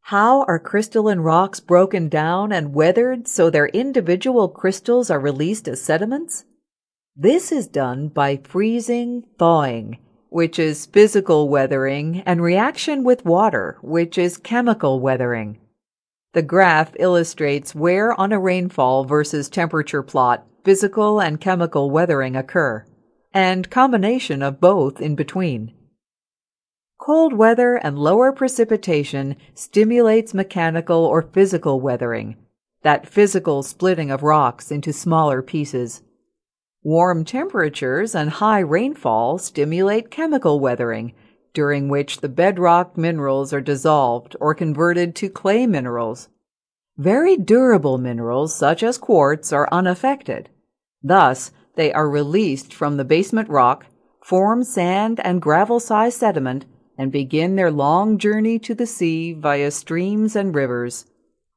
How are crystalline rocks broken down and weathered so their individual crystals are released as sediments? This is done by freezing, thawing, which is physical weathering, and reaction with water, which is chemical weathering. The graph illustrates where on a rainfall versus temperature plot physical and chemical weathering occur, and combination of both in between. Cold weather and lower precipitation stimulates mechanical or physical weathering, that physical splitting of rocks into smaller pieces. Warm temperatures and high rainfall stimulate chemical weathering, during which the bedrock minerals are dissolved or converted to clay minerals. Very durable minerals such as quartz are unaffected. Thus, they are released from the basement rock, form sand and gravel-sized sediment, and begin their long journey to the sea via streams and rivers.